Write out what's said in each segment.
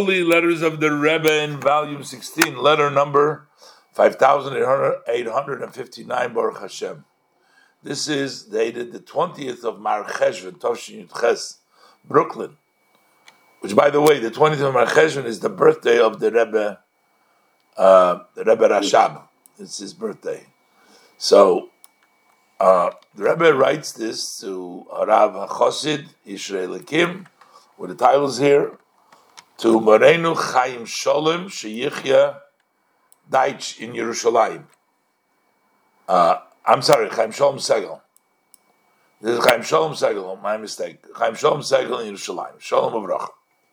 Holy Letters of the Rebbe in Volume 16, letter number 5859, Baruch Hashem. This is dated the 20th of Mar Cheshvan, Tovshin Yud Ches, Brooklyn. Which, by the way, the 20th of Mar Cheshvan is the birthday of the Rebbe Rashab. It's his birthday. So, the Rebbe writes this to Rav HaChosid Yisrael Ekim, with the titles here, to Morenu Chaim Sholem Sheyichya Deitch in Yerushalayim. I'm sorry, Chaim Sholem Segel. This is Chaim Sholem Segel, my mistake. Chaim Sholem Segel in Yerushalayim. Sholem Uvracha.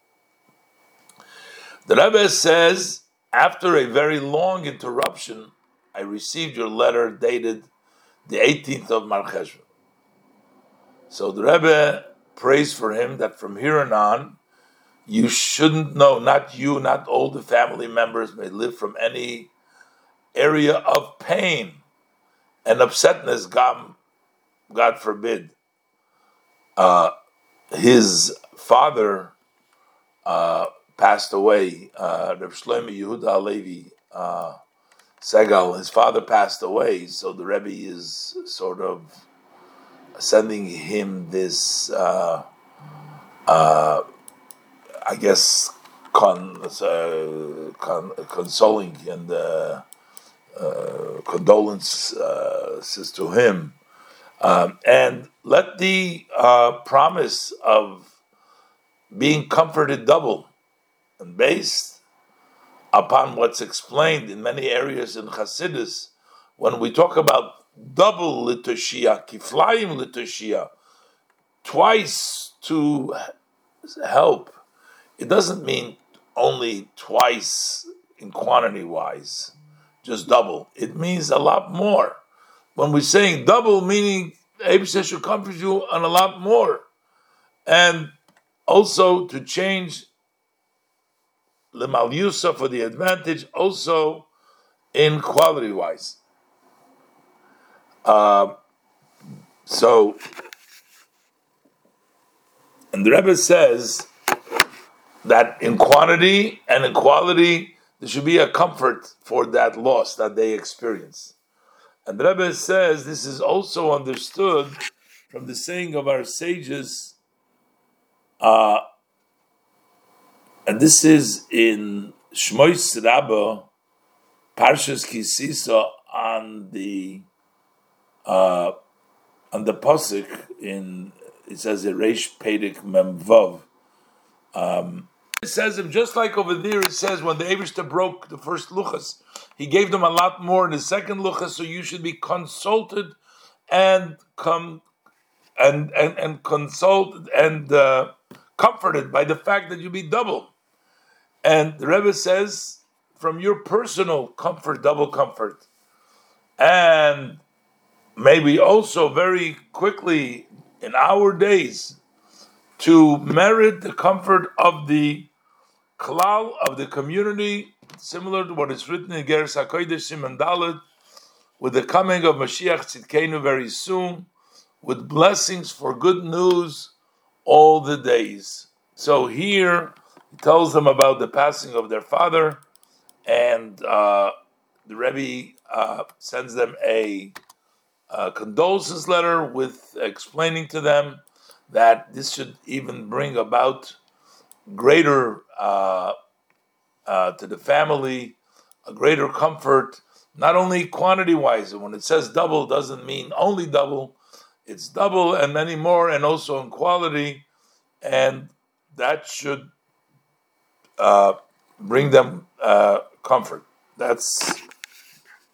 The Rebbe says, after a very long interruption, I received your letter dated the 18th of Mar Cheshvan. So the Rebbe prays for him that from here on, you shouldn't know, not you, not all the family members may live from any area of pain and upsetness, God forbid. His father passed away, Reb Shlomo Yehuda Halevi Segal, his father passed away, so the Rebbe is sort of sending him this, I guess, consoling and condolences to him, and let the promise of being comforted double, and based upon what's explained in many areas in Chassidus, when we talk about double litoshia, kiflayim litoshia, twice to help, it doesn't mean only twice in quantity-wise, just double. It means a lot more. When we're saying double, meaning Eibusher should comfort you on a lot more. And also to change Limal Yusa for the advantage, also in quality-wise. And the Rebbe says that in quantity and in quality, there should be a comfort for that loss that they experience. And the Rebbe says this is also understood from the saying of our sages, and this is in Shmois Rabbah, Parshas Kisisa, on the pasuk in, it says Reish Perek Mem Vav. It says, just like over there, it says when the Eibusher broke the first luchas, he gave them a lot more in the second luchas, so you should be consulted and consulted and comforted by the fact that you be double. And the Rebbe says, from your personal comfort, double comfort, and maybe also very quickly in our days, to merit the comfort of the klal, of the community, similar to what is written in Geras HaKodesh Siman Dalet, with the coming of Mashiach Tzidkenu very soon, with blessings for good news all the days. So here, he tells them about the passing of their father, and the Rebbe sends them a condolences letter with explaining to them that this should even bring about greater to the family, a greater comfort, not only quantity-wise. And when it says double, doesn't mean only double. It's double and many more, and also in quality, and that should bring them comfort. That's